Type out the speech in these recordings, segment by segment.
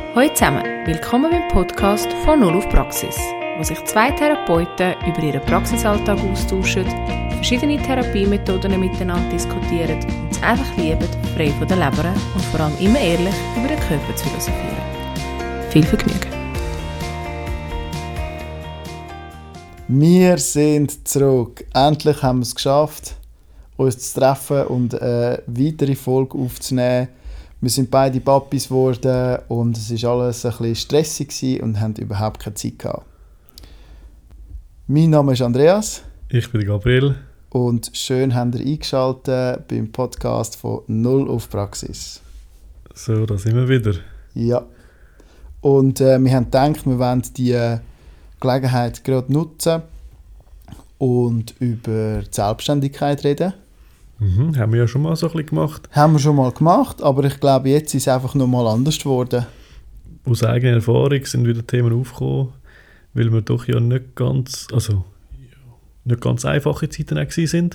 Hallo zusammen, willkommen beim Podcast von Null auf Praxis, wo sich zwei Therapeuten über ihren Praxisalltag austauschen, verschiedene Therapiemethoden miteinander diskutieren und es einfach lieben, frei von der Leber und vor allem immer ehrlich über den Körper zu philosophieren. Viel Vergnügen! Wir sind zurück. Endlich haben wir es geschafft, uns zu treffen und eine weitere Folge aufzunehmen. Wir sind beide Papis geworden und es war alles ein bisschen stressig und haben überhaupt keine Zeit gehabt. Mein Name ist Andreas. Ich bin Gabriel. Und schön habt ihr eingeschaltet beim Podcast von Null auf Praxis. So, da sind wir wieder. Ja. Und wir haben gedacht, wir wollen die Gelegenheit gerade nutzen und über die Selbstständigkeit reden. Haben wir ja schon mal so ein bisschen gemacht. Haben wir schon mal gemacht, aber ich glaube, jetzt ist es einfach noch mal anders geworden. Aus eigener Erfahrung sind wieder Themen aufgekommen, weil wir doch ja nicht ganz einfache Zeiten waren.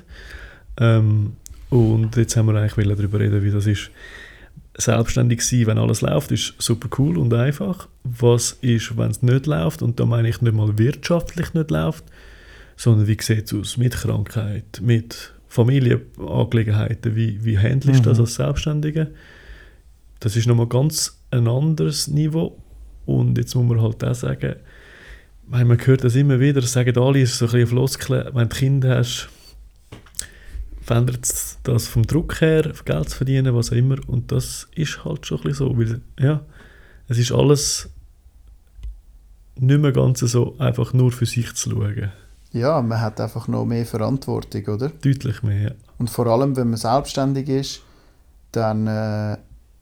Und jetzt haben wir eigentlich darüber reden, wie das ist. Selbstständig sein, wenn alles läuft, ist super cool und einfach. Was ist, wenn es nicht läuft? Und da meine ich nicht mal wirtschaftlich nicht läuft, sondern wie sieht es aus mit Krankheit, mit Familienangelegenheiten? Wie handelst du das als Selbstständiger? Das ist nochmal ganz ein anderes Niveau. Und jetzt muss man halt auch sagen, man hört das immer wieder, das sagen alle, es ist so ein bisschen Floskeln, wenn du Kinder hast, verändert das vom Druck her, Geld zu verdienen, was auch immer. Und das ist halt schon ein bisschen so, weil ja, es ist alles nicht mehr ganz so einfach nur für sich zu schauen. Ja, man hat einfach noch mehr Verantwortung, oder? Deutlich mehr, ja. Und vor allem, wenn man selbstständig ist, dann, wenn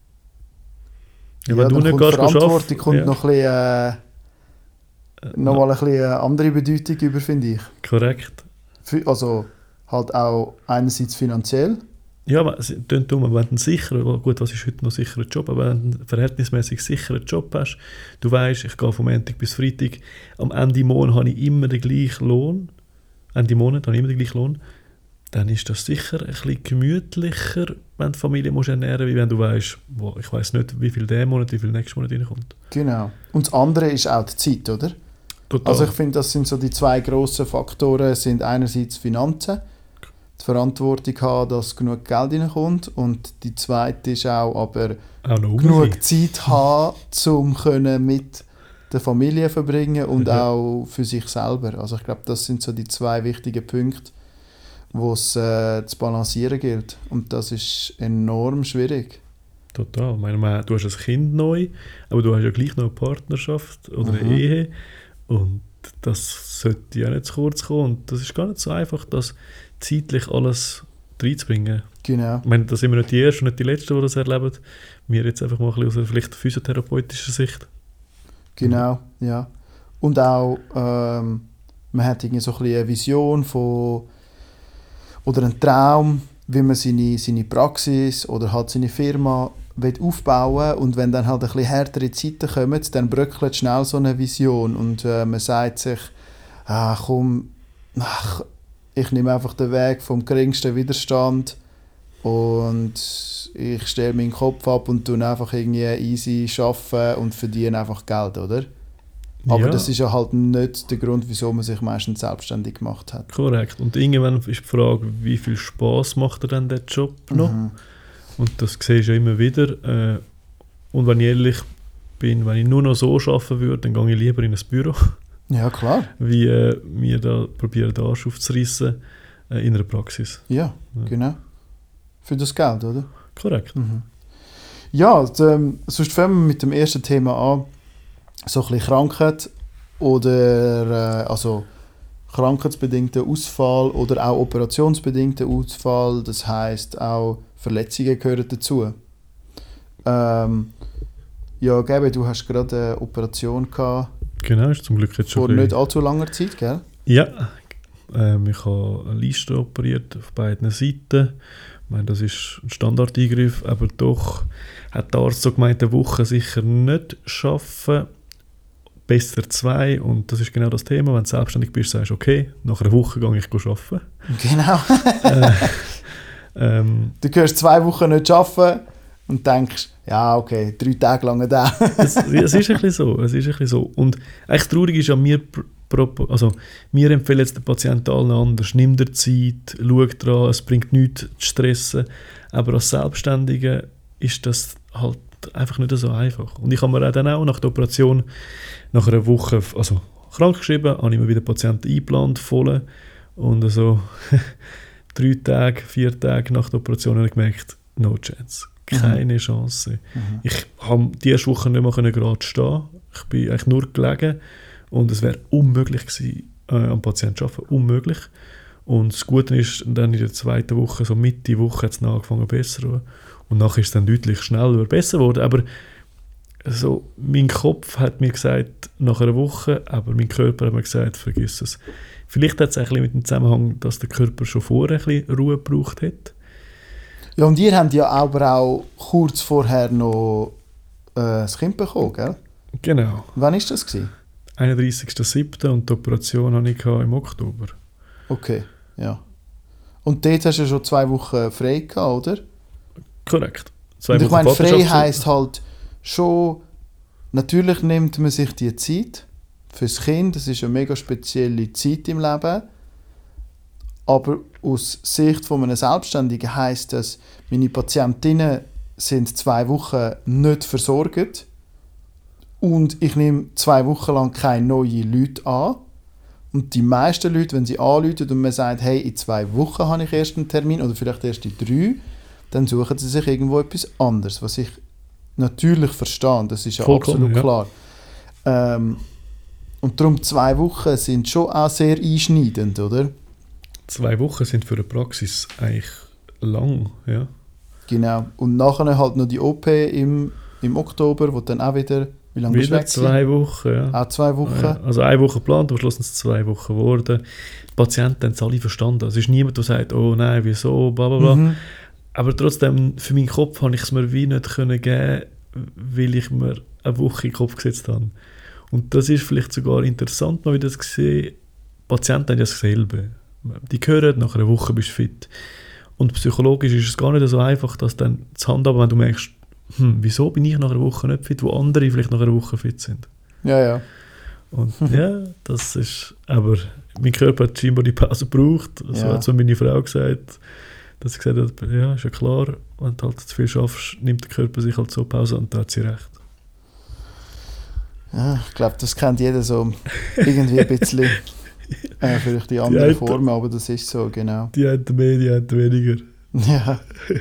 du nicht kommt gehst, Verantwortung kommt ja. noch ein bisschen, noch mal ein bisschen eine andere Bedeutung über, finde ich. Korrekt. Also halt auch einerseits finanziell. Ja, aber es klingt dumm, wenn du einen sicheren, gut, was ist heute noch ein sicherer Job, aber wenn du einen verhältnismäßig sicheren Job hast, du weißt, ich gehe vom Montag bis Freitag, am Ende des Monats habe ich immer den gleichen Lohn, dann ist das sicher ein bisschen gemütlicher, wenn du die Familie ernähren musst, wie wenn du weißt, ich weiss nicht, wie viel der Monat, wie viel nächsten Monat reinkommt. Genau. Und das andere ist auch die Zeit, oder? Total. Also ich finde, das sind so die zwei grossen Faktoren, sind einerseits Finanzen, die Verantwortung haben, dass genug Geld reinkommt, und die zweite ist auch genug Zeit haben, um mit der Familie zu verbringen und auch für sich selber. Also ich glaube, das sind so die zwei wichtigen Punkte, wo es zu balancieren gilt. Und das ist enorm schwierig. Total. Ich meine, du hast ein Kind neu, aber du hast ja gleich noch eine Partnerschaft oder eine Ehe. Und das sollte ja nicht zu kurz kommen. Und das ist gar nicht so einfach, das zeitlich alles reinzubringen. Genau. Ich meine, da sind wir nicht die Ersten und nicht die Letzten, die das erleben. Wir jetzt einfach mal ein bisschen aus vielleicht physiotherapeutischer Sicht. Genau, ja. Und auch, man hat irgendwie so ein bisschen eine Vision von, oder einen Traum, wie man seine Praxis oder halt seine Firma aufbauen will. Und wenn dann halt ein bisschen härtere Zeiten kommen, dann bröckelt schnell so eine Vision. Und man sagt sich, ich nehme einfach den Weg vom geringsten Widerstand und ich stelle meinen Kopf ab und tue einfach irgendwie easy arbeiten und verdiene einfach Geld, oder? Aber das ist ja halt nicht der Grund, wieso man sich meistens selbstständig gemacht hat. Korrekt. Und irgendwann ist die Frage, wie viel Spass macht er denn der Job noch? Und das siehst du ja immer wieder. Und wenn ich ehrlich bin, wenn ich nur noch so arbeiten würde, dann gehe ich lieber in ein Büro. Ja, klar. Wie wir da probieren, den Arsch aufzureissen in einer Praxis. Ja, genau. Für das Geld, oder? Korrekt. Ja, sonst fangen wir mit dem ersten Thema an. So ein bisschen Krankheit oder also krankheitsbedingter Ausfall oder auch operationsbedingter Ausfall. Das heisst, auch Verletzungen gehören dazu. Ja, Gabi, du hast gerade eine Operation gehabt. Genau, ist zum Glück jetzt schon vor nicht allzu langer Zeit, gell? Ja, ich habe eine Leiste operiert auf beiden Seiten. Ich meine, das ist ein Standardeingriff, aber doch hat der Arzt so gemeint, eine Woche sicher nicht schaffen. Besser 2, und das ist genau das Thema. Wenn du selbstständig bist, sagst du, okay, nach einer Woche gehe ich arbeiten. Genau. Du kannst 2 Wochen nicht arbeiten und denkst, ja, okay, 3 Tage lang da. Es ist ein bisschen so. Und eigentlich traurig ist an mir, also wir empfehlen jetzt den Patienten allen anders. Nimm dir Zeit, schau dran, es bringt nichts zu stressen. Aber als Selbstständiger ist das halt einfach nicht so einfach. Und ich habe mir dann auch nach der Operation, nach einer Woche, also krank geschrieben, habe ich mir wieder Patienten eingeplant, voll. Und so 3 Tage, 4 Tage nach der Operation habe ich gemerkt, no chance. Keine Chance. Ich konnte die erste Woche nicht mehr gerade stehen. Ich bin eigentlich nur gelegen. Und es wäre unmöglich gewesen, am Patienten zu arbeiten. Unmöglich. Und das Gute ist, dann in der 2. Woche, so Mitte Woche, hat es angefangen besser. Und nachher ist es dann deutlich schneller besser geworden. Aber so, mein Kopf hat mir gesagt, nach einer Woche, aber mein Körper hat mir gesagt, vergiss es. Vielleicht hat es ein bisschen mit dem Zusammenhang, dass der Körper schon vorher ein bisschen Ruhe gebraucht hat. Ja, und ihr habt ja aber auch kurz vorher noch das Kind bekommen, gell? Genau. Wann war das gewesen? 31.07. und die Operation hatte ich im Oktober. Okay, ja. Und dort hast du schon 2 Wochen frei gehabt, oder? Korrekt. Und ich meine, frei heisst halt schon, natürlich nimmt man sich die Zeit fürs Kind, das ist eine mega spezielle Zeit im Leben. Aber aus Sicht von einem Selbstständigen heisst das, meine Patientinnen sind 2 Wochen nicht versorgt und ich nehme 2 Wochen lang keine neuen Leute an. Und die meisten Leute, wenn sie anrufen und man sagt, hey, in 2 Wochen habe ich erst einen Termin oder vielleicht erst in 3, dann suchen sie sich irgendwo etwas anderes, was ich natürlich verstehe, das ist ja vollkommen, absolut klar. Und darum 2 Wochen sind schon auch sehr einschneidend, oder? 2 Wochen sind für eine Praxis eigentlich lang, ja. Genau. Und nachher halt noch die OP im Oktober, wo dann auch wieder, wie lange bist du weg? 2 Wochen, ja. Auch 2 Wochen. Ja, also 1 Woche geplant, aber schlussendlich 2 Wochen geworden. Die Patienten haben es alle verstanden. Es ist niemand, der sagt, oh nein, wieso, bla bla bla. Aber trotzdem, für meinen Kopf habe ich es mir wie nicht geben können, weil ich mir eine Woche in den Kopf gesetzt habe. Und das ist vielleicht sogar interessant, mal wieder zu sehen. Patienten haben ja dasselbe. Die hören, nach einer Woche bist du fit. Und psychologisch ist es gar nicht so einfach, das dann zu handhaben, wenn du merkst, wieso bin ich nach einer Woche nicht fit, wo andere vielleicht nach einer Woche fit sind. Ja, ja. Und ja, das ist, aber mein Körper hat scheinbar die Pause gebraucht. So hat so meine Frau gesagt, dass sie gesagt hat, ja, ist ja klar, wenn du halt zu viel schaffst, nimmt der Körper sich halt so Pause und da hat sie recht. Ja, ich glaube, das kennt jeder so irgendwie ein bisschen. Vielleicht die andere Formen, aber das ist so, genau. Die haben mehr, die haben weniger. Ja.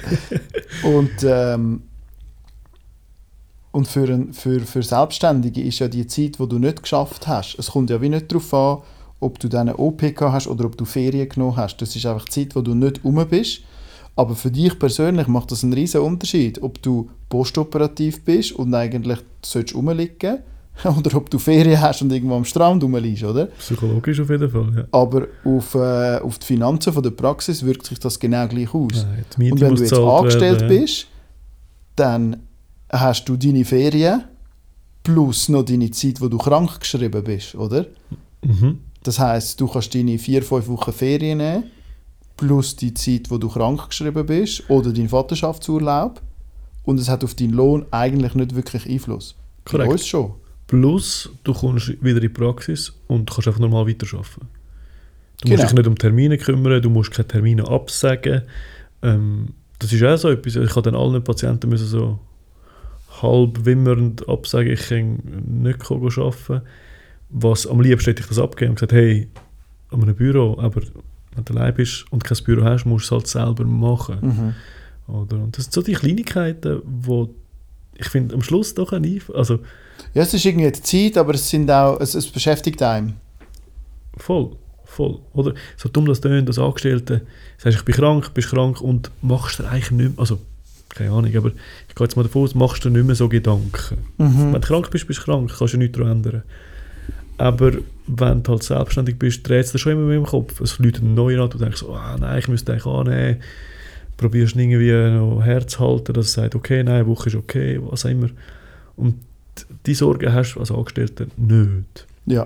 Und für Selbstständige ist ja die Zeit, die du nicht geschafft hast, es kommt ja wie nicht darauf an, ob du dann eine OP hast oder ob du Ferien genommen hast. Das ist einfach Zeit, wo du nicht rum bist. Aber für dich persönlich macht das einen riesen Unterschied, ob du postoperativ bist und eigentlich rumliegen sollst, oder ob du Ferien hast und irgendwo am Strand rumliegst, oder? Psychologisch auf jeden Fall, ja. Aber auf die Finanzen von der Praxis wirkt sich das genau gleich aus. Nein, und wenn du jetzt angestellt bist, dann hast du deine Ferien plus noch deine Zeit, wo du krank geschrieben bist, oder? Mhm. Das heisst, du kannst deine 4-5 Wochen Ferien nehmen, plus die Zeit, wo du krank geschrieben bist, oder deinen Vaterschaftsurlaub. Und es hat auf deinen Lohn eigentlich nicht wirklich Einfluss. Korrekt. Bei uns schon. Plus, du kommst wieder in die Praxis und kannst einfach normal weiterarbeiten. Du musst dich nicht um Termine kümmern, du musst keine Termine absagen. Das ist auch so etwas. Ich habe dann allen Patienten müssen so halb wimmernd absagen, ich kann nicht arbeiten. Was am liebsten hätte ich das abgegeben und gesagt, hey, an einem Büro, aber wenn du allein bist und kein Büro hast, musst du es halt selber machen. Oder? Und das sind so die Kleinigkeiten, die ich finde am Schluss doch ein also ja, es ist irgendwie die Zeit, aber es beschäftigt einen. Voll. Oder so dumm das tönt, als Angestellte, sagst ich bin krank, bist krank und machst dir eigentlich nicht mehr, also keine Ahnung, aber ich gehe jetzt mal davon aus, machst du nicht mehr so Gedanken. Wenn du krank bist, bist du krank, kannst du nichts daran ändern. Aber wenn du halt selbstständig bist, dreht es dir schon immer mehr im Kopf. Es läutet neu an, du denkst, nein, ich müsste eigentlich annehmen. Probierst irgendwie noch Herz halten, dass es sagt, okay, nein, eine Woche ist okay, was auch immer. Und die Sorgen hast du als Angestellter nicht. Ja.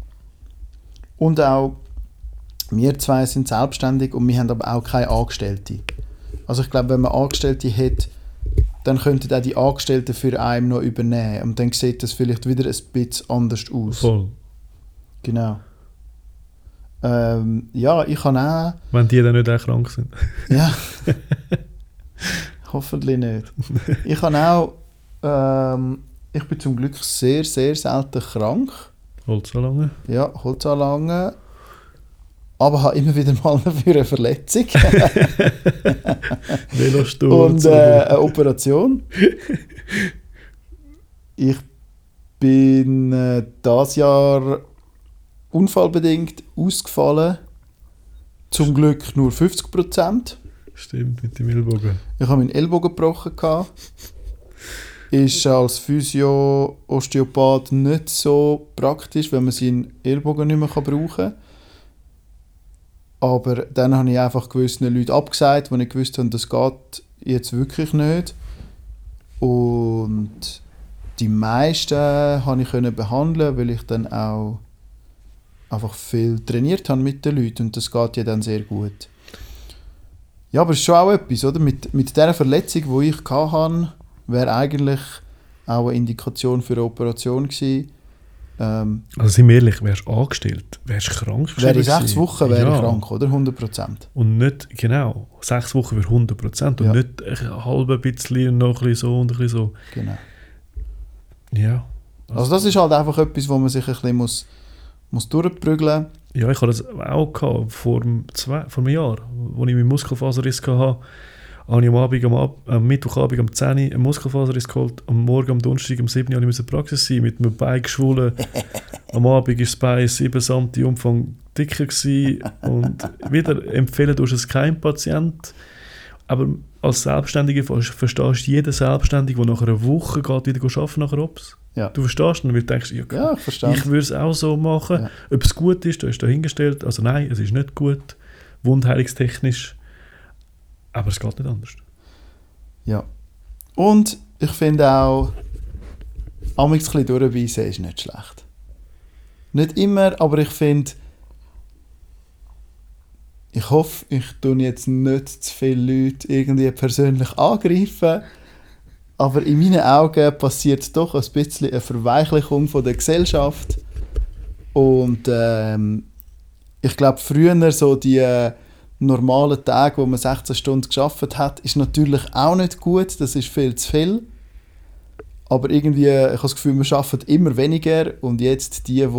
Und auch, wir zwei sind selbstständig und wir haben aber auch keine Angestellte. Also ich glaube, wenn man Angestellte hat, dann könnten auch die Angestellten für einen noch übernehmen. Und dann sieht das vielleicht wieder ein bisschen anders aus. Voll. Genau. Ja, ich kann auch... Wenn die dann nicht auch krank sind. Ja. Hoffentlich nicht. Ich kann auch... ich bin zum Glück sehr, sehr selten krank. Holzanlangen? Ja, Holzanlangen. Aber habe immer wieder mal für eine Verletzung. Velosturz. Und eine Operation. Ich bin dieses Jahr unfallbedingt ausgefallen. Zum Glück nur 50%. Stimmt, mit dem Ellbogen. Ich habe meinen Ellbogen gebrochen. Ist als Physio-Osteopath nicht so praktisch, wenn man seinen Ellbogen nicht mehr brauchen kann. Aber dann habe ich einfach gewissen Leuten abgesagt, die nicht gewusst haben, das geht jetzt wirklich nicht. Und die meisten konnte ich behandeln, weil ich dann auch einfach viel trainiert habe mit den Leuten. Und das geht ja dann sehr gut. Ja, aber es ist schon auch etwas, oder? Mit dieser Verletzung, die ich hatte, wäre eigentlich auch eine Indikation für eine Operation gewesen. Also sind wir ehrlich, wärst du angestellt, wärst du krank? Wäre ich 6 Wochen wäre ich krank, oder? 100%. Und nicht, genau, 6 Wochen wäre 100% und nicht ein halbes bisschen und noch ein bisschen so und ein bisschen so. Genau. Ja. Also das ist halt einfach etwas, wo man sich ein bisschen muss durchprügeln muss. Ja, ich hatte das auch gehabt, vor einem Jahr, als ich meinen Muskelfaserriss hatte. Habe ich am Mittwochabend um 10 Uhr einen Muskelfaserriss geholt, am Morgen, am Donnerstag, um 7 Uhr musste ich in der Praxis sein, mit einem Bein geschwollen. Am Abend war das Bein 7 cm Umfang dicker gewesen. Und wieder empfehlen tust du es keinem Patient. Aber als Selbstständiger verstehst du jeden Selbstständigen, der nach einer Woche geht, wieder arbeiten nach Ops. Ja. Du verstehst dann, weil du denkst, ja, ich würde es auch so machen. Ja. Ob es gut ist, da ist dahingestellt. Also nein, es ist nicht gut, wundheilungstechnisch. Aber es geht nicht anders. Ja. Und ich finde auch, amigs ein bisschen durchbeissen ist nicht schlecht. Nicht immer, aber ich finde, ich hoffe, ich tue jetzt nicht zu viele Leute irgendwie persönlich angreifen, aber in meinen Augen passiert doch ein bisschen eine Verweichlichung von der Gesellschaft. Und ich glaube, früher so die normalen Tage, wo man 16 Stunden gearbeitet hat, ist natürlich auch nicht gut, das ist viel zu viel. Aber irgendwie, ich habe das Gefühl, wir arbeiten immer weniger und jetzt die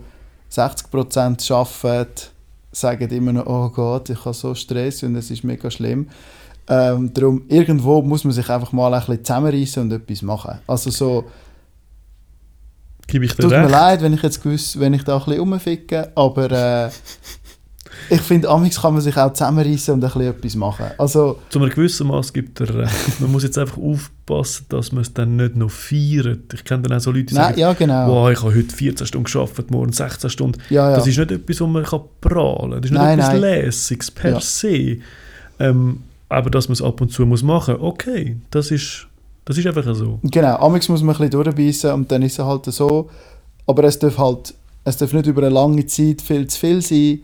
60% arbeiten, sagen immer noch, oh Gott, ich habe so Stress und es ist mega schlimm. Darum, irgendwo muss man sich einfach mal ein bisschen zusammenreissen und etwas machen. Also so, gebe ich dir tut recht. Mir leid, wenn ich da ein bisschen rumficke, aber ich finde, amigs kann man sich auch zusammenreissen und ein bisschen etwas machen. Also, zu einem gewissen Maß gibt er recht. Man muss jetzt einfach aufpassen, dass man es dann nicht noch feiert. Ich kenne dann auch so Leute, die sagen, ja, genau. wow, ich habe heute 14 Stunden gearbeitet, morgen 16 Stunden. Ja, ja. Das ist nicht etwas, wo man prahlen kann. Das ist nicht etwas Lässiges per se. Aber dass man es ab und zu machen muss, okay, das ist einfach so. Genau, amigs muss man ein bisschen durchbeissen und dann ist es halt so. Aber es darf nicht über eine lange Zeit viel zu viel sein.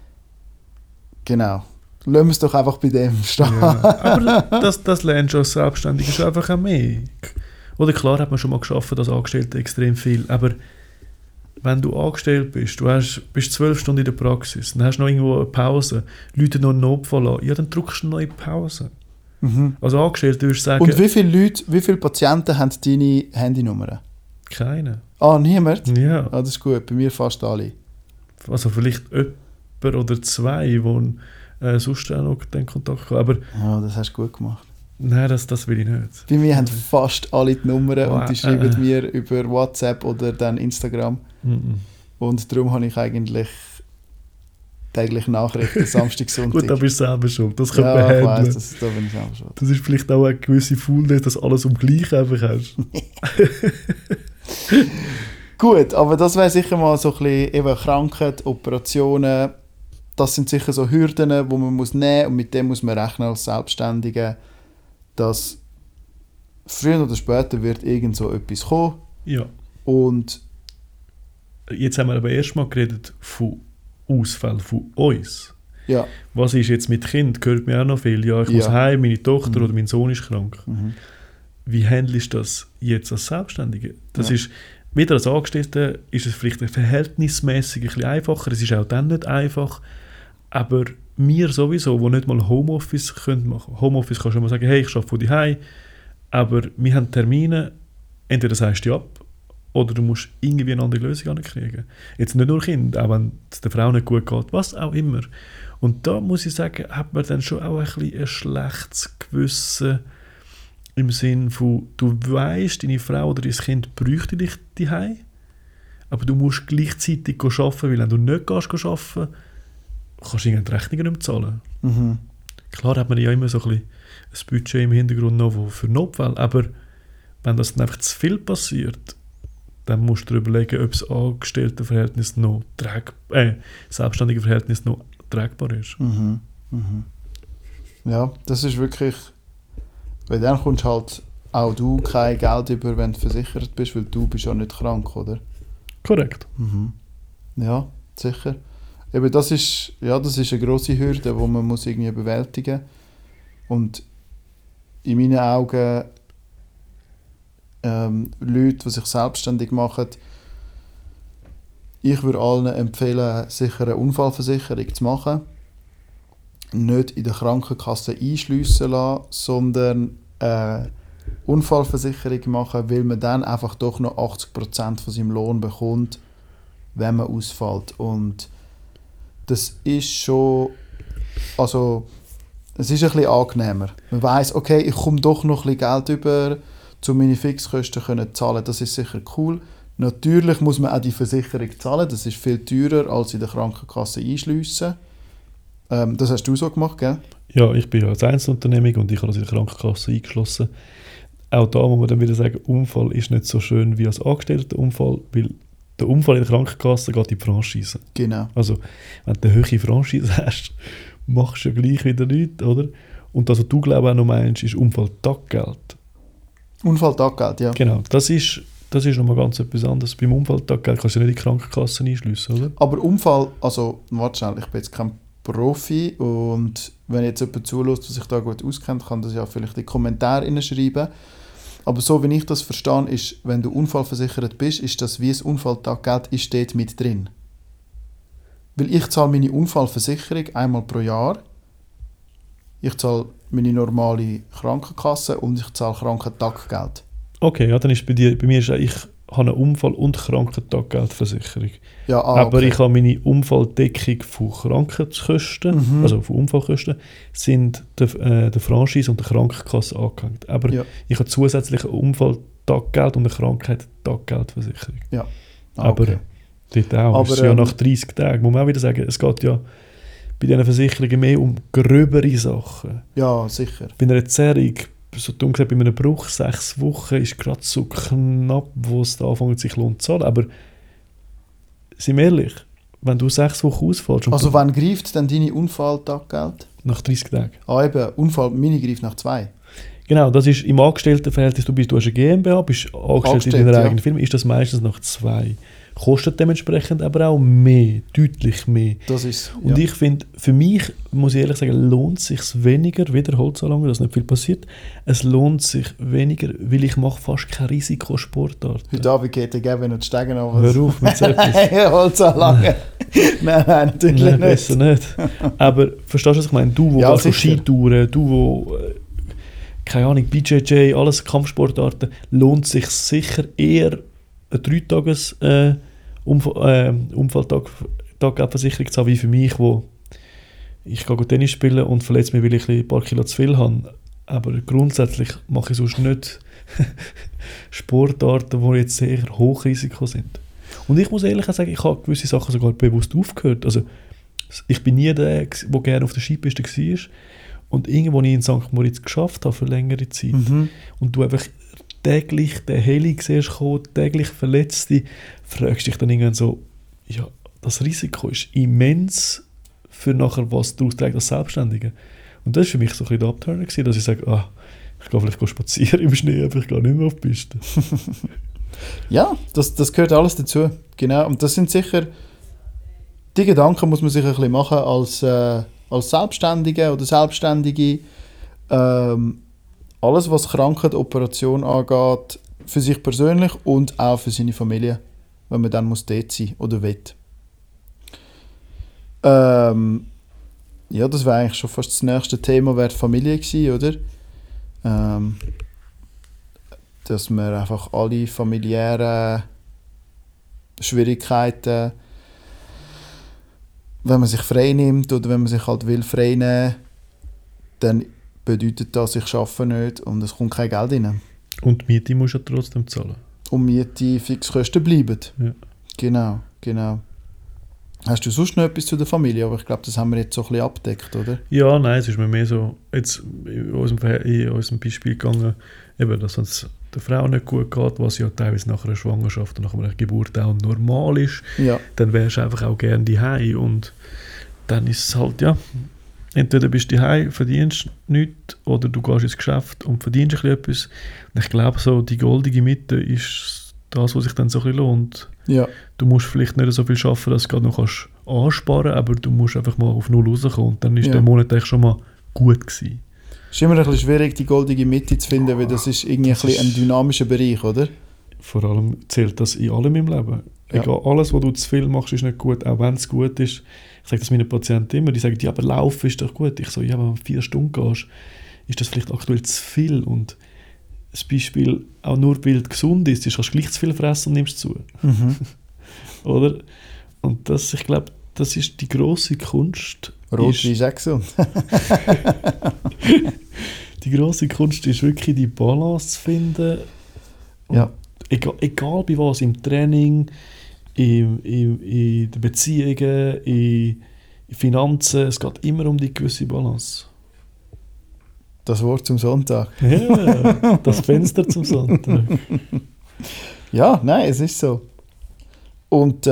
Genau. Lassen wir es doch einfach bei dem stehen. Ja, aber das lernst du als Selbstständiger schon einfach auch mehr. Oder klar hat man schon mal geschafft als Angestellter extrem viel, aber wenn du angestellt bist, bist 12 Stunden in der Praxis, dann hast du noch irgendwo eine Pause, Leute noch einen Notfall an, ja, dann drückst du eine neue Pause. Mhm. Also Angestellter würdest du sagen... Und wie viele Patienten haben deine Handynummer? Keine. Ah, niemand? Ja. Ah, das ist gut, bei mir fast alle. Also vielleicht jemand oder zwei, die sonst auch noch den Kontakt haben. Aber das hast du gut gemacht. Nein, das will ich nicht. Bei mir haben fast alle die Nummern und die schreiben mir über WhatsApp oder dann Instagram. Und darum habe ich eigentlich täglich Nachrichten, Samstag, Sonntag. Gut, da bist du selber schuld. Das könnte man handeln. Ich weiss, da bin ich selber schuld. Das ist vielleicht auch eine gewisse Faulness, dass alles gleich einfach hast. Gut, aber das wäre sicher mal so ein bisschen eben Krankheit, Operationen. Das sind sicher so Hürden, die man muss nehmen und mit dem muss man rechnen als Selbstständiger, dass früher oder später wird irgend so etwas kommen. Ja. Und jetzt haben wir aber erst mal geredet von Ausfällen von uns. Ja. Was ist jetzt mit Kind? Gehört mir auch noch viel. Ja, ich muss heim, meine Tochter oder mein Sohn ist krank. wie handelst du das jetzt als Selbstständige? Das ist, wieder als Angestellter ist es vielleicht verhältnismäßig ein bisschen einfacher, es ist auch dann nicht einfach, aber wir sowieso, die nicht mal Homeoffice machen können. Homeoffice kannst du mal sagen, hey, ich arbeite von zu Hause, aber wir haben Termine, entweder sagst du ja ab, oder du musst irgendwie eine andere Lösung hinkriegen. Jetzt nicht nur Kinder, auch wenn es der Frau nicht gut geht, was auch immer. Und da muss ich sagen, hat man dann schon auch ein bisschen ein schlechtes Gewissen im Sinn von, du weißt, deine Frau oder dein Kind bräuchte dich zu Hause, aber du musst gleichzeitig arbeiten, weil wenn du nicht arbeiten kannst du irgendeine Rechnungen nicht mehr zahlen. Mhm. Klar hat man ja immer so ein Budget im Hintergrund noch für Notfälle, aber wenn das dann einfach zu viel passiert, dann musst du dir überlegen, ob das Angestelltenverhältnis noch selbstständige Verhältnis noch tragbar ist. Mhm. Mhm. Ja, das ist wirklich, weil dann kommst halt auch du kein Geld über, wenn du versichert bist, weil du bist ja nicht krank, oder? Korrekt. Mhm. Ja, sicher. Eben das ist eine grosse Hürde, die man muss irgendwie bewältigen muss. Und in meinen Augen Leute, die sich selbstständig machen, ich würde allen empfehlen, sicher eine Unfallversicherung zu machen. Nicht in der Krankenkasse einschliessen lassen, sondern eine Unfallversicherung machen, weil man dann einfach doch noch 80% von seinem Lohn bekommt, wenn man ausfällt. Und das ist schon, also es ist ein bisschen angenehmer. Man weiss, okay, ich komme doch noch ein bisschen Geld über, um meine Fixkosten zu zahlen. Das ist sicher cool. Natürlich muss man auch die Versicherung zahlen. Das ist viel teurer, als in der Krankenkasse einschliessen. Das hast du so gemacht, gell? Ja, ich bin ja als Einzelunternehmung und ich habe das in der Krankenkasse eingeschlossen. Auch da muss man dann wieder sagen, Unfall ist nicht so schön wie als angestellter Unfall, weil der Unfall in der Krankenkasse geht in die Franchise. Genau. Also, wenn du eine hohe Franchise hast, machst du ja gleich wieder nichts, oder? Und das, was du, glaube ich, auch noch meinst, ist Unfalltaggeld. Unfalltaggeld, ja. Genau, das ist nochmal ganz etwas anderes. Beim Unfalltaggeld kannst du nicht in die Krankenkasse einschliessen, oder? Aber Unfall, also, warte schnell, ich bin jetzt kein Profi und wenn jetzt jemand zuhört, der sich da gut auskennt, kann das ja vielleicht in die Kommentare schreiben. Aber so wie ich das verstehe, ist, wenn du unfallversichert bist, ist das wie ein Unfalltaggeld ist dort mit drin. Weil ich zahle meine Unfallversicherung einmal pro Jahr. Ich zahle meine normale Krankenkasse und ich zahle Krankentaggeld. Okay, ja, dann ist bei mir ist ich habe eine Unfall- und Krankentaggeldversicherung. Ja, aber okay. Ich habe meine Unfalldeckung von Krankenkosten, also von Unfallkosten, sind der Franchise und der Krankenkasse angehängt. Aber ich habe zusätzlich ein Unfalltaggeld und eine Krankheitstaggeldversicherung. Ja. Aber okay. dort auch. Aber, ist ja nach 30 Tagen, muss man auch wieder sagen, es geht ja bei diesen Versicherungen mehr um gröbere Sachen. Ja, sicher. Bei einer Zerrung, so dumm gesagt, bei einem Bruch 6 Wochen ist gerade so knapp, wo es da anfängt, sich lohnt zu zahlen. Aber sind wir ehrlich, wenn du 6 Wochen ausfällst... Also wann greift denn deine Unfalltaggeld? Nach 30 Tagen. Eben, meine greift nach 2. Genau, das ist im Angestelltenverhältnis, du hast eine GmbH, bist angestellt in deiner eigenen Firma, ist das meistens nach 2. Kostet dementsprechend aber auch mehr, deutlich mehr. Das ist, und ich finde, für mich, muss ich ehrlich sagen, lohnt es sich weniger, wiederholt so lange, dass nicht viel passiert, es lohnt sich weniger, weil ich mache fast keine Risikosportart. Heute Abend geht der Gavin und steigen auf. Hör auf mit so etwas. Ja, holt so lange. Nein, natürlich Nein, nicht. Besser nicht. Aber verstehst du, was ich meine? Du, wo Skitouren, du, wo keine Ahnung, BJJ, alles Kampfsportarten, lohnt sich sicher eher eine 3-Tages Unfalltaggeldversicherung zu haben, wie für mich, wo ich gehe Tennis spielen und verletze mich, weil ich ein paar Kilo zu viel habe. Aber grundsätzlich mache ich sonst nicht Sportarten, die jetzt sehr Hochrisiko sind. Und ich muss ehrlich sagen, ich habe gewisse Sachen sogar bewusst aufgehört. Also ich bin nie der gerne auf der Skipiste war. Und irgendwo ich in St. Moritz geschafft habe für längere Zeit. Und du einfach täglich den Heli siehst, täglich Verletzte, fragst dich dann irgendwann so, ja, das Risiko ist immens für nachher, was du austrägst als Selbstständiger. Und das war für mich so ein bisschen der Abturner, dass ich sage, ich gehe vielleicht spazieren im Schnee, aber ich gehe nicht mehr auf die Piste. Ja, das gehört alles dazu. Genau. Und das sind sicher, die Gedanken muss man sich ein bisschen machen als Selbstständige oder Selbstständige. Aber alles, was Krankheit, Operation angeht, für sich persönlich und auch für seine Familie, wenn man dann muss dort sein oder will. Ja, das wäre eigentlich schon fast das nächste Thema, wäre die Familie gewesen, oder? Dass man einfach alle familiären Schwierigkeiten, wenn man sich frei nimmt oder wenn man sich halt will frei nehmen, dann bedeutet das, ich arbeite nicht und es kommt kein Geld rein. Und die Miete musst du ja trotzdem zahlen. Und Miete, Fixkosten bleiben. Ja. Genau. Hast du sonst noch etwas zu der Familie? Aber ich glaube, das haben wir jetzt so ein bisschen abgedeckt, oder? Ja, nein, es ist mir mehr so, jetzt in unserem Beispiel gegangen, eben, dass es der Frau nicht gut geht, was ja teilweise nach einer Schwangerschaft und nach einer Geburt auch normal ist, dann wärst du einfach auch gerne daheim. Und dann ist es halt, ja, entweder bist du daheim, verdienst nichts, oder du gehst ins Geschäft und verdienst ein bisschen etwas. Und ich glaube, so die goldige Mitte ist das, was sich dann so ein bisschen lohnt. Ja. Du musst vielleicht nicht so viel arbeiten, dass du gerade noch ansparen kannst, aber du musst einfach mal auf Null rauskommen. Und dann ist der Monat eigentlich schon mal gut gewesen. Es ist immer ein bisschen schwierig, die goldige Mitte zu finden, weil das ist irgendwie ein dynamischer Bereich, oder? Vor allem zählt das in allem im Leben. Ja. Egal, alles, was du zu viel machst, ist nicht gut, auch wenn es gut ist. Ich sage das meinen Patienten immer, die sagen, ja, aber Laufen ist doch gut. Ich so, ja, wenn du 4 Stunden gehst, ist das vielleicht aktuell zu viel. Und das Beispiel, auch nur weil du gesund ist, kannst du gleich zu viel fressen und nimmst zu. Mhm. Oder? Und das, ich glaube, das ist die grosse Kunst. Rotwein ist auch gesund. Die grosse Kunst ist wirklich, die Balance zu finden. Ja. Egal bei was, im Training, in den Beziehungen, in Finanzen, es geht immer um die gewisse Balance. Das Wort zum Sonntag. Ja, das Fenster zum Sonntag. Ja, nein, es ist so. Und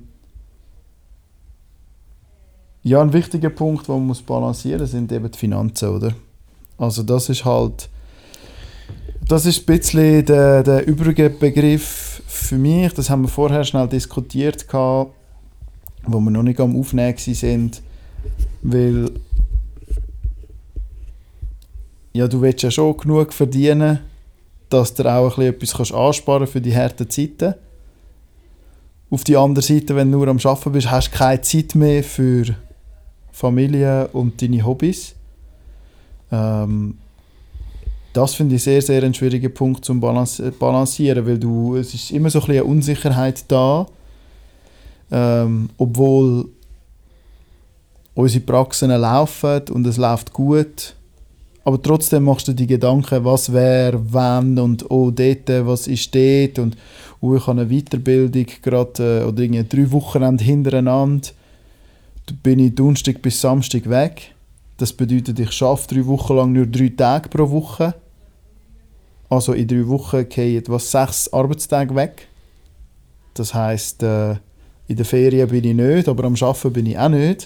ja, ein wichtiger Punkt, den man muss balancieren muss, sind eben die Finanzen, oder? Also das ist halt, das ist ein bisschen der übrige Begriff für mich. Das haben wir vorher schnell diskutiert, wo wir noch nicht am Aufnehmen sind, weil ja, du willst ja schon genug verdienen, dass du auch ein bisschen etwas ansparen kannst für die harten Zeiten. Auf der anderen Seite, wenn du nur am Arbeiten bist, hast du keine Zeit mehr für Familie und deine Hobbys. Das finde ich sehr, sehr ein schwieriger Punkt zum Balancieren, weil es ist immer so ein bisschen eine Unsicherheit da, obwohl unsere Praxen laufen und es läuft gut. Aber trotzdem machst du die Gedanken, was wäre, wann und dort, was ist dort und ich habe eine Weiterbildung gerade oder irgendwie 3 Wochenende hintereinander. Da bin ich Donnerstag bis Samstag weg. Das bedeutet, ich arbeite 3 Wochen lang nur 3 Tage pro Woche. Also in 3 Wochen gehe etwa 6 Arbeitstage weg. Das heisst, in der Ferien bin ich nicht, aber am Arbeiten bin ich auch nicht.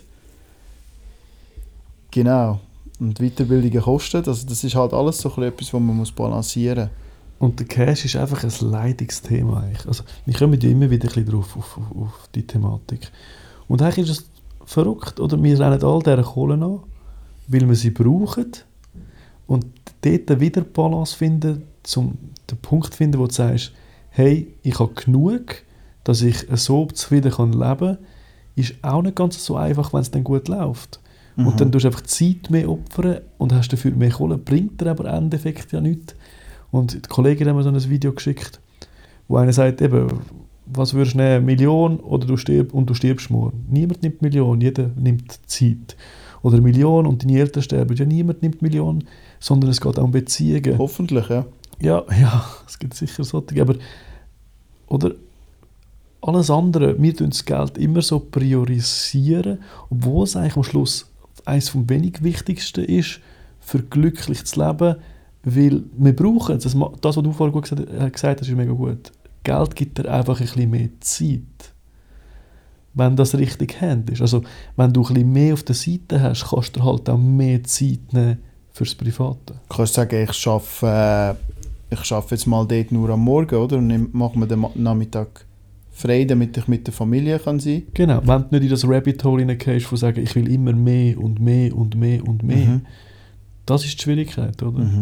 Genau. Und Weiterbildungen kosten, also das ist halt alles so etwas, was man balancieren muss. Und der Cash ist einfach ein Leidungsthema eigentlich. Also, wir kommen ja immer wieder ein bisschen drauf auf die Thematik. Und eigentlich ist es verrückt, oder? Wir rennen all dieser Kohle an, weil wir sie brauchen. Und dort wieder Balance finden, den Punkt finden, wo du sagst, hey, ich habe genug, dass ich so zufrieden leben kann, ist auch nicht ganz so einfach, wenn es dann gut läuft. Mhm. Und dann tust du einfach Zeit mehr opfern und hast dafür mehr Kohle, bringt dir aber im Endeffekt ja nichts. Und die Kollegen haben mir so ein Video geschickt, wo einer sagt, eben, was würdest du nehmen, 1 Million oder du stirbst morgen? Niemand nimmt 1 Million, jeder nimmt Zeit. Oder 1 Million und deine Eltern sterben. Ja, niemand nimmt 1 Million, sondern es geht auch um Beziehungen. Hoffentlich, ja. Ja, es gibt sicher solche, aber oder alles andere, wir tun das Geld immer so priorisieren, obwohl es eigentlich am Schluss eines vom wenig Wichtigsten ist, für glücklich zu leben, weil wir brauchen es. Das, was du vorher gut gesagt hast, ist mega gut. Geld gibt dir einfach ein bisschen mehr Zeit, wenn das richtig handelst. Also, wenn du ein bisschen mehr auf der Seite hast, kannst du halt auch mehr Zeit nehmen fürs Private. Du kannst sagen, ich arbeite jetzt mal dort nur am Morgen, oder? Und mache mir den Nachmittag frei, damit ich mit der Familie sein kann. Genau, wenn du nicht in das Rabbit Hole hineingehst, von sagen, ich will immer mehr und mehr und mehr und mehr. Mhm. Das ist die Schwierigkeit, oder? Mhm.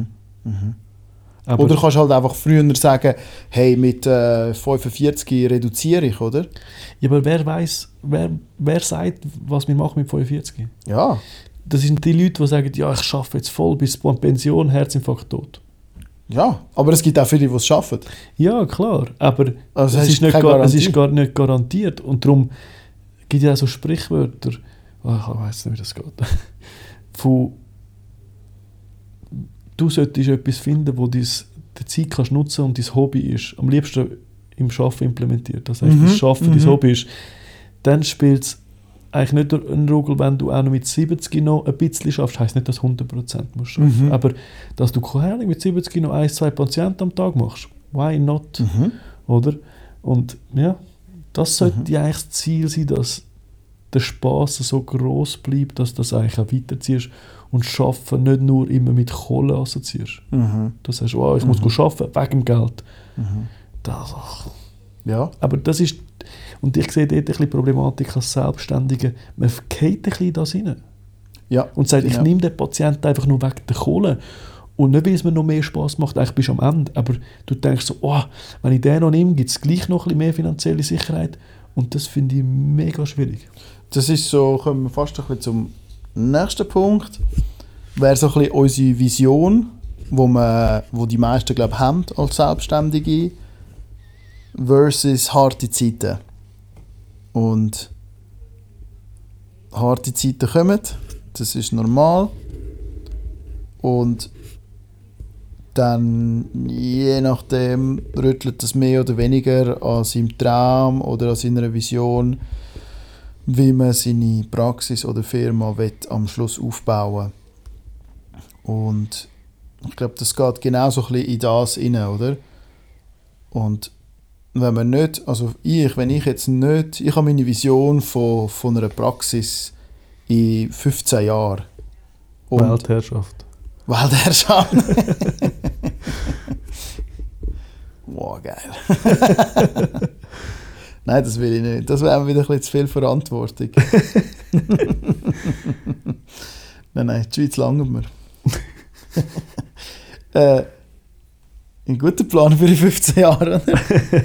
Mhm. Oder kannst du halt einfach früher sagen, hey, mit 45 reduziere ich, oder? Ja, aber wer sagt, was wir machen mit 45? Ja. Das sind die Leute, die sagen, ja, ich arbeite jetzt voll bis Pension, Herzinfarkt, tot. Ja, aber es gibt auch viele, die es schaffen. Ja, klar, aber also es ist gar nicht garantiert. Und darum gibt es ja auch so Sprichwörter, ich weiß nicht, wie das geht, du solltest etwas finden, wo die Zeit kannst nutzen und dein Hobby ist. Am liebsten im Arbeiten implementiert. Das heißt, das Arbeiten dein Hobby ist. Dann spielt es eigentlich nicht eine Rolle, wenn du auch noch mit 70 noch ein bisschen schaffst. Heisst nicht, dass du 100% musst schaffen. Aber dass du mit 70 noch 1-2 Patienten am Tag machst. Why not? Oder? Und ja, das sollte eigentlich das Ziel sein, dass der Spass so gross bleibt, dass du das eigentlich auch weiterziehst und Arbeiten nicht nur immer mit Kohle assoziierst. Das heißt, oh, ich muss arbeiten wegen dem Geld. Das, ja. Aber das ist, und ich sehe dort ein bisschen Problematik als Selbstständige, man verkehrt ein bisschen das rein. Ja. Und sagt, ich nehme den Patienten einfach nur wegen der Kohle. Und nicht, weil es mir noch mehr Spass macht, eigentlich bist du am Ende. Aber du denkst so, oh, wenn ich den noch nehme, gibt es gleich noch ein bisschen mehr finanzielle Sicherheit. Und das finde ich mega schwierig. Das ist so, kommen wir fast ein bisschen zum nächsten Punkt. Wäre so ein bisschen unsere Vision, wo die meisten, glaube ich, haben als Selbstständige, versus harte Zeiten. Und harte Zeiten kommen, das ist normal. Und dann, je nachdem, rüttelt das mehr oder weniger an seinem Traum oder an seiner Vision, wie man seine Praxis oder Firma am Schluss aufbauen will. Und ich glaube, das geht genau so ein bisschen in das rein, oder? Und wenn man nicht, also ich habe meine Vision von einer Praxis in 15 Jahren. Weltherrschaft. Wow, geil. Nein, das will ich nicht. Das wäre wieder ein bisschen zu viel Verantwortung. Nein, die Schweiz langt mir. Ein guter Plan für die 15 Jahre, oder?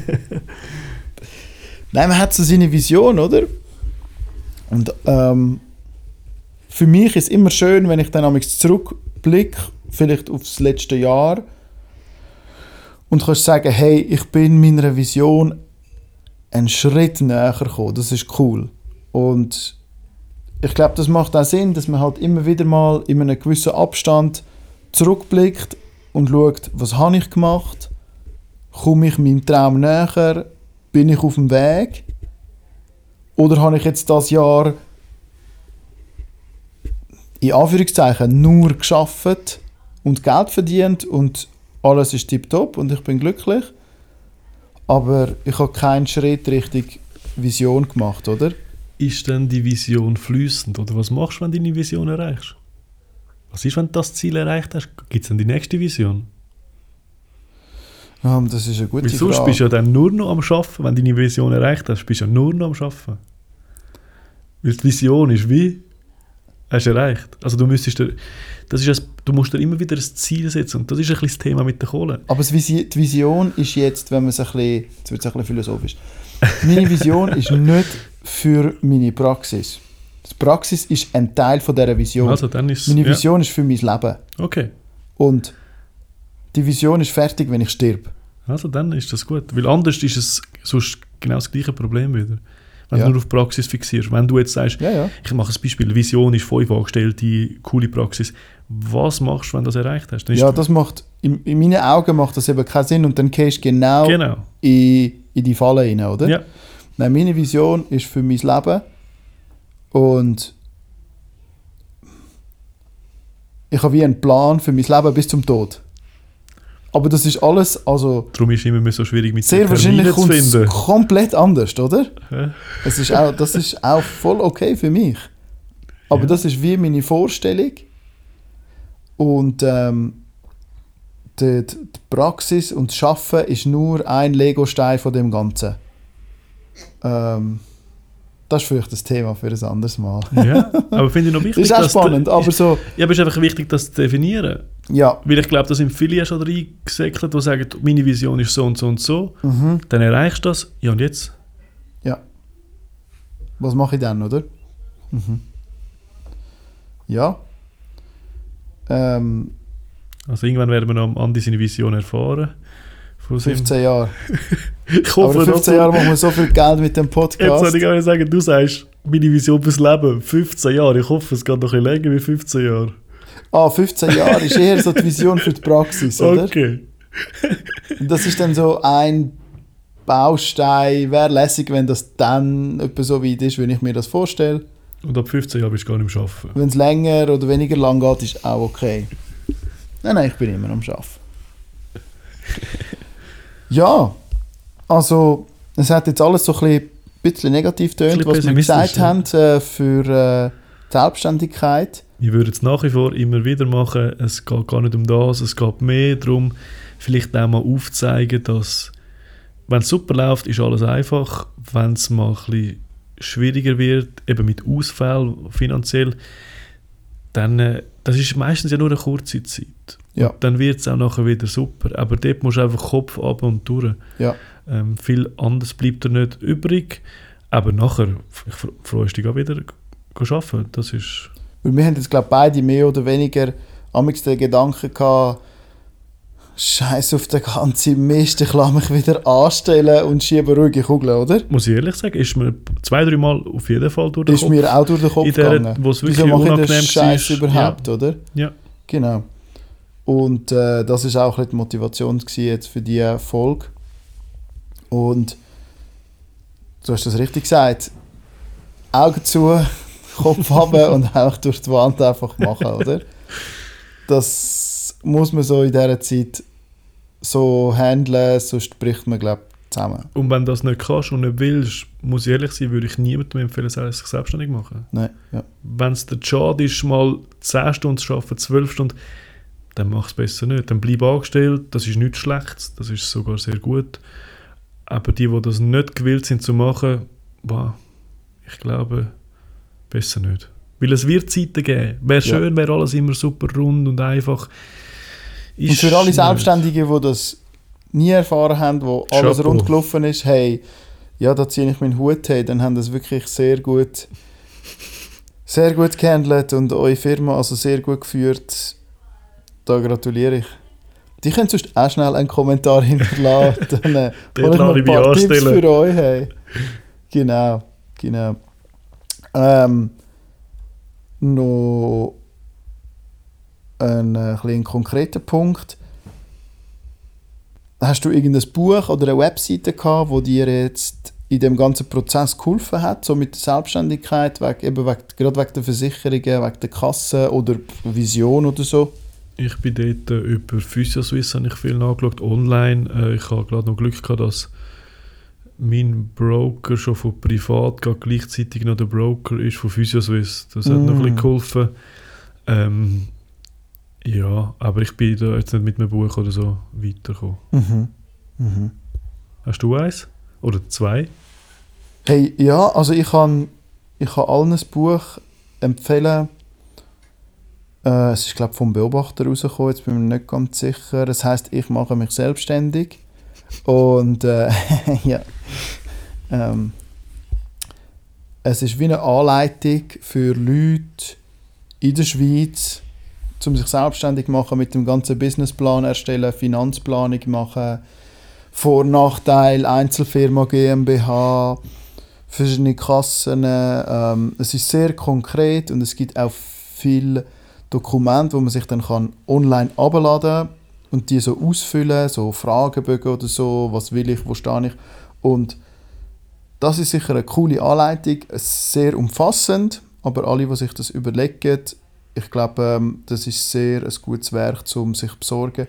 Nein, man hat so seine Vision, oder? Und für mich ist es immer schön, wenn ich dann einmal zurückblicke, vielleicht auf das letzte Jahr, und kannst sagen, hey, ich bin meiner Vision einen Schritt näher gekommen. Das ist cool. Und ich glaube, das macht auch Sinn, dass man halt immer wieder mal in einem gewissen Abstand zurückblickt und schaut, was habe ich gemacht? Komme ich meinem Traum näher? Bin ich auf dem Weg? Oder habe ich jetzt das Jahr in Anführungszeichen nur gearbeitet und Geld verdient und alles ist tipptopp und ich bin glücklich? Aber ich habe keinen Schritt Richtung Vision gemacht, oder? Ist denn die Vision fließend? Oder was machst du, wenn du deine Vision erreichst? Was ist, wenn du das Ziel erreicht hast? Gibt es dann die nächste Vision? Das ist eine gute Frage. Sonst bist du ja dann nur noch am Arbeiten, wenn du deine Vision erreicht hast, bist du ja nur noch am Arbeiten. Weil die Vision ist wie, hast du erreicht. Also du musst dir immer wieder ein Ziel setzen und das ist ein bisschen das Thema mit der Kohle. Aber die Vision ist jetzt, wenn man es ein bisschen, jetzt wird es ein bisschen philosophisch, meine Vision ist nicht für meine Praxis. Die Praxis ist ein Teil von dieser Vision. Also dann ist, meine Vision ist für mein Leben. Okay. Und die Vision ist fertig, wenn ich sterbe. Also dann ist das gut. Weil anders ist es sonst genau das gleiche Problem wieder. Wenn du nur auf Praxis fixierst. Wenn du jetzt sagst, ich mache ein Beispiel, Vision ist 5 Angestellte, coole Praxis. Was machst du, wenn du das erreicht hast? Das macht, in meinen Augen macht das eben keinen Sinn und dann gehst du genau. In die Falle rein, oder? Ja. Nein, meine Vision ist für mein Leben und ich habe wie einen Plan für mein Leben bis zum Tod. Aber das ist alles, also... Darum ist es immer so schwierig mit sehr wahrscheinlich kommt es komplett anders, oder? Ja. Das ist auch voll okay für mich. Aber das ist wie meine Vorstellung. Und die Praxis und das Arbeiten ist nur ein Legostein von dem Ganzen. Das ist vielleicht das Thema für ein anderes Mal. Ja, aber finde ich noch wichtig. Das ist auch spannend, aber so... Ja, aber es ist einfach wichtig, das zu definieren. Ja. Weil ich glaube, da sind viele schon reingesäckelt, die sagen, meine Vision ist so und so und so. Mhm. Dann erreichst du das. Ja, und jetzt? Ja. Was mache ich dann, oder? Mhm. Ja. Also irgendwann werden wir noch Andi seine Vision erfahren. 15 Jahre. Ich hoffe, aber 15 Jahre machen wir so viel Geld mit dem Podcast. Jetzt soll ich gerne sagen, du sagst, meine Vision fürs Leben, 15 Jahre. Ich hoffe, es geht noch ein bisschen länger wie 15 Jahre. 15 Jahre ist eher so die Vision für die Praxis, oder? Okay. Das ist dann so ein Baustein. Wäre lässig, wenn das dann etwa so weit ist, wenn ich mir das vorstelle. Und ab 15 Jahren bist du gar nicht am Arbeiten. Wenn es länger oder weniger lang geht, ist auch okay. Nein, ich bin immer am Arbeiten. Ja, also es hat jetzt alles so ein bisschen negativ getönt, was wir gesagt haben für die Selbstständigkeit. Wir würden es nach wie vor immer wieder machen. Es geht gar nicht um das, es geht mehr darum, vielleicht auch mal aufzuzeigen, dass, wenn es super läuft, ist alles einfach. Wenn es mal ein bisschen schwieriger wird, eben mit Ausfällen finanziell, dann das ist meistens ja nur eine kurze Zeit. Ja. Dann wird es auch nachher wieder super. Aber dort musst du einfach Kopf ab und durch. Ja. Viel anderes bleibt dir nicht übrig. Aber nachher freust du dich auch wieder arbeiten. Das ist... Weil wir haben jetzt, glaube ich, beide mehr oder weniger amigs den Gedanken gehabt, Scheiß auf den ganzen Mist, ich lasse mich wieder anstellen und schiebe ruhige Kugeln, oder? Muss ich ehrlich sagen, ist mir 2-3 Mal auf jeden Fall durch den Kopf. Kopf. Ist mir auch durch den Kopf gegangen. Wieso mache ich den Scheiß überhaupt, ja. oder? Ja. Genau. Und das war auch ein bisschen die Motivation jetzt für diese Folge. Und du hast das richtig gesagt. Augen zu, Kopf haben und auch durch die Wand einfach machen, oder? Das muss man so in dieser Zeit so handeln, sonst bricht man, glaube ich, zusammen. Und wenn du das nicht kannst und nicht willst, muss ich ehrlich sein, würde ich niemandem empfehlen, sich selbstständig machen. Nein, ja. Wenn es der Schade ist, mal 10 Stunden zu arbeiten, 12 Stunden, dann mach es besser nicht. Dann bleib angestellt, das ist nichts Schlechtes, das ist sogar sehr gut. Aber die das nicht gewillt sind zu machen, ich glaube, besser nicht. Weil es wird Zeiten geben. Wäre schön, wäre alles immer super rund und einfach. Und für alle Selbstständigen, die das nie erfahren haben, wo alles rund gelaufen ist, hey, ja, da ziehe ich meinen Hut, hey, dann haben das wirklich sehr gut gehandelt und eure Firma also sehr gut geführt. Da gratuliere ich. Die können sonst auch schnell einen Kommentar hinterlassen. Dann hole ich noch ein paar Tipps für euch. Hey. Genau. Noch ein konkreter Punkt. Hast du irgendein Buch oder eine Webseite gehabt, die dir jetzt in dem ganzen Prozess geholfen hat, so mit der Selbstständigkeit, gerade wegen der Versicherungen, wegen der Kasse oder Vision oder so? Ich bin dort über Physioswiss habe ich viel nachgeschaut, online. Ich habe gerade noch Glück gehabt, dass mein Broker schon von privat gleichzeitig noch der Broker ist von Physioswiss. Das hat noch ein bisschen geholfen. Ja, aber ich bin da jetzt nicht mit einem Buch oder so weitergekommen. Hast du eins? Oder 2? Hey, ja, also ich kann allen ein Buch empfehlen. Es ist, glaube ich, vom Beobachter rausgekommen, jetzt bin ich mir nicht ganz sicher. Es heisst, ich mache mich selbstständig. Und ja, es ist wie eine Anleitung für Leute in der Schweiz, um sich selbstständig zu machen, mit dem ganzen Businessplan erstellen, Finanzplanung machen, Vor- und Nachteil, Einzelfirma, GmbH, verschiedene Kassen. Es ist sehr konkret und es gibt auch viele Dokumente, wo man sich dann online herunterladen kann und die so ausfüllen, so Fragebögen oder so, was will ich, wo stehe ich. Und das ist sicher eine coole Anleitung, sehr umfassend, aber alle, die sich das überlegen, ich glaube, das ist sehr ein gutes Werk, um sich zu besorgen.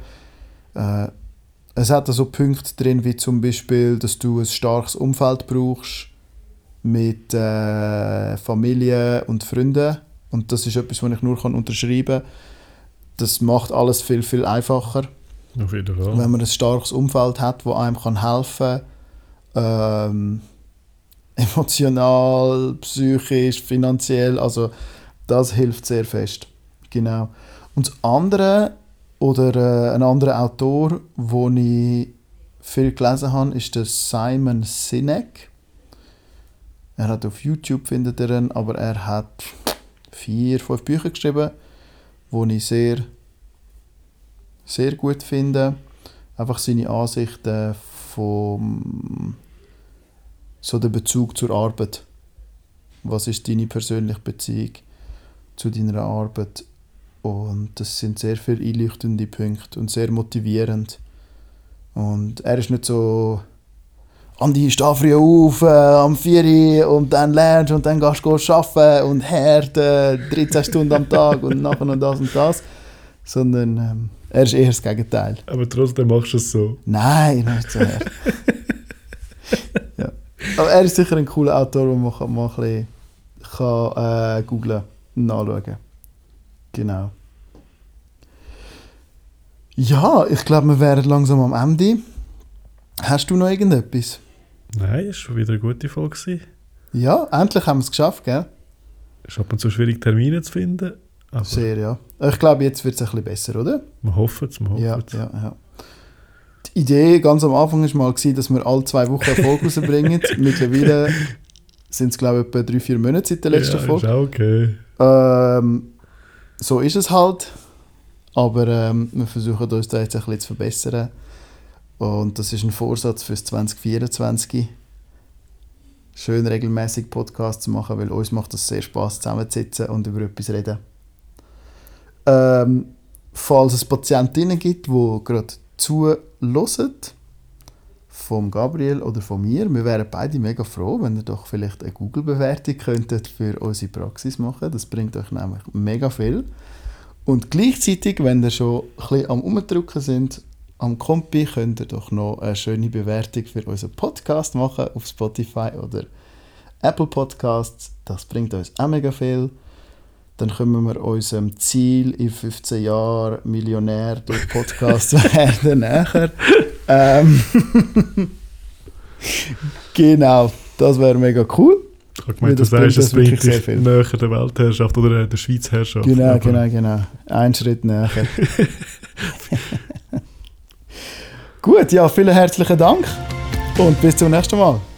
Es hat also Punkte drin, wie zum Beispiel, dass du ein starkes Umfeld brauchst mit Familie und Freunden. Und das ist etwas, was ich nur unterschreiben kann. Das macht alles viel, viel einfacher. Auf jeden Fall. Wenn man ein starkes Umfeld hat, das einem helfen kann. Emotional, psychisch, finanziell. Also das hilft sehr fest. Genau. Und das andere Oder ein anderer Autor, den ich viel gelesen habe, ist der Simon Sinek. Er hat auf YouTube, findet ihr ihn, aber er hat 4-5 Bücher geschrieben, die ich sehr, sehr gut finde. Einfach seine Ansichten vom so der Bezug zur Arbeit. Was ist deine persönliche Beziehung zu deiner Arbeit? Und das sind sehr viele einleuchtende Punkte und sehr motivierend. Und er ist nicht so «Andi, steh früh auf, am 4 Uhr und dann lernst und dann gehst du arbeiten und hart 13 Stunden am Tag und nachher noch das und das.» Sondern er ist eher das Gegenteil. Aber trotzdem machst du es so. Nein, nicht so her. Ja. Aber er ist sicher ein cooler Autor, den man mal ein bisschen googlen und nachschauen. Genau. Ja, ich glaube, wir wären langsam am Ende. Hast du noch irgendetwas? Nein, es war schon wieder eine gute Folge. Ja, endlich haben wir es geschafft, gell? Es ist ab und zu schwierig, Termine zu finden. Aber sehr, ja. Ich glaube, jetzt wird es ein bisschen besser, oder? Wir hoffen es, Ja. Die Idee ganz am Anfang war mal, dass wir alle 2 Wochen eine Folge rausbringen. Mittlerweile sind es, glaube ich, etwa 3-4 Monate seit der letzten Folge. Ja, ist auch okay. So ist es halt. Aber wir versuchen uns da jetzt ein bisschen zu verbessern. Und das ist ein Vorsatz fürs 2024. Schön regelmäßig Podcasts zu machen, weil uns macht es sehr Spass, zusammenzusitzen und über etwas zu reden. Falls es Patientinnen gibt, die gerade zuhören, vom Gabriel oder von mir, wir wären beide mega froh, wenn ihr doch vielleicht eine Google-Bewertung könntet für unsere Praxis machen. Das bringt euch nämlich mega viel. Und gleichzeitig, wenn ihr schon ein bisschen am Umdrücken sind, am Kompi, könnt ihr doch noch eine schöne Bewertung für unseren Podcast machen auf Spotify oder Apple Podcasts. Das bringt uns auch mega viel. Dann kommen wir unserem Ziel in 15 Jahren Millionär durch Podcasts werden näher. Genau, das wäre mega cool. Ich habe gemeint, du sagst, es bringt dich näher der Weltherrschaft oder der Schweizherrschaft. Genau. Ein Schritt näher. Gut, ja, vielen herzlichen Dank und bis zum nächsten Mal.